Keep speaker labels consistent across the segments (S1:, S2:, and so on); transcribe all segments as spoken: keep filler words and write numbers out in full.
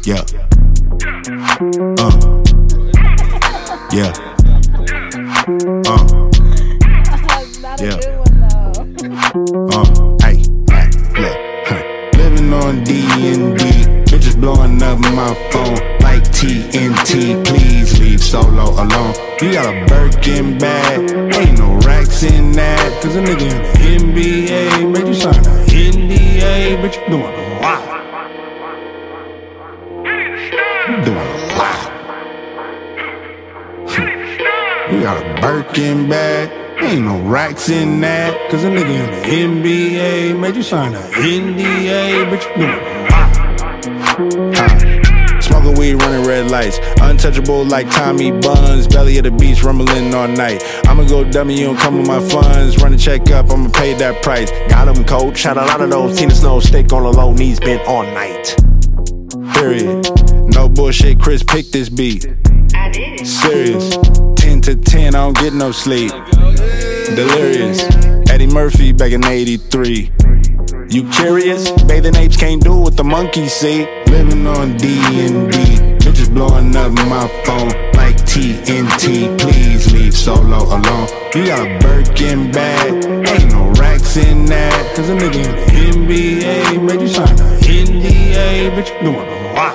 S1: Yeah. Uh. Yeah. Uh. Yeah. Uh. Hey. Hey. Look. Huh. Living on D and D. Bitches blowing up my phone like T N T. Please leave Solo alone. You got a Birkin bag. Ain't no racks in that. Cause a nigga in the N B A made you sign an N D A. Bitch, you doing a lot. You doing a lot. You got a Birkin bag. Ain't no racks in that. Cause a nigga in the N B A made you sign an N D A. Bitch, you doing a lot. uh. Smoking weed, running red lights. Untouchable like Tommy Buns. Belly of the beach, rumbling all night. I'ma go dummy, you don't come with my funds. Run a check up, I'ma pay that price.
S2: Got him, coach. Had a lot of those. Tina Snow, stick on the low, knees bent all night.
S1: Period. No bullshit, Chris picked this beat.
S3: I did.
S1: Serious. ten to ten, I don't get no sleep. Delirious. Eddie Murphy back in eighty-three.
S2: You curious? Bathing apes can't do what the monkeys see.
S1: Living on D and D. Bitches blowing up my phone like T N T. Please leave Solo alone. You got a Birkin bag. Ain't no racks in that. Cause a nigga in the N B A made you sign an N D A. Bitch, you doing a lot.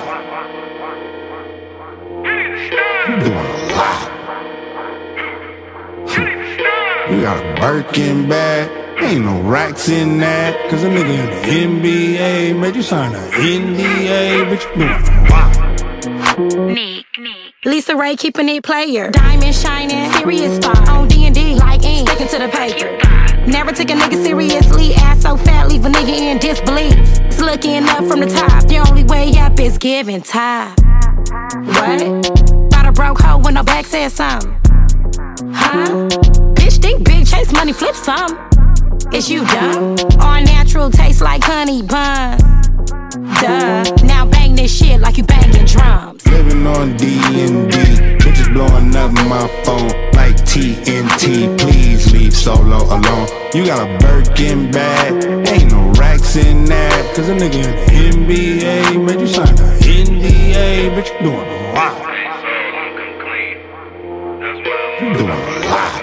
S1: You doing a lot. You got a Birkin bag. Ain't no racks in that. Cause a nigga in the N B A made you sign an N D A. Bitch, you doing a lot.
S3: Nick, Nick.
S4: Lisa Ray keeping it player. Diamond shining, serious star. On D and D, like ink, sticking to the paper. Never took a nigga seriously. Ass so fat, leave a nigga in disbelief. It's looking up from the top. The only way up is giving top. What? Got a broke hoe when no back said something. Huh? Bitch think big, chase money, flip some. Is you dumb? Our natural taste like honey buns. Duh. Now bang this shit like you banging drums.
S1: Living on D and D. Bitches blowing up my phone like T N T. Please leave Solo alone. You got a Birkin bag. Ain't no racks in that. Cause a nigga in the N B A made you sign an N D A. Bitch, you doing a lot. You doing a lot.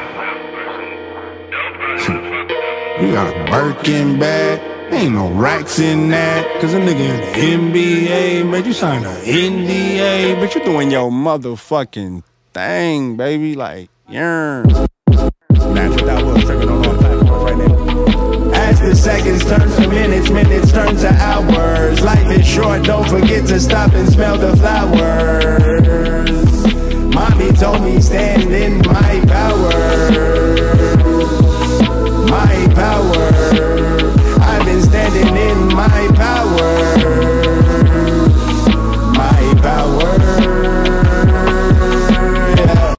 S1: You got a Birkin bag. Ain't no racks in that. Cause a nigga in the N B A made you sign an N D A. But you doing your motherfucking thing, baby. Like, yearn. That's what I was tricking on all platforms right now.
S5: As the seconds turn to minutes, minutes turn to hours. Life is short, don't forget to stop and smell the flowers.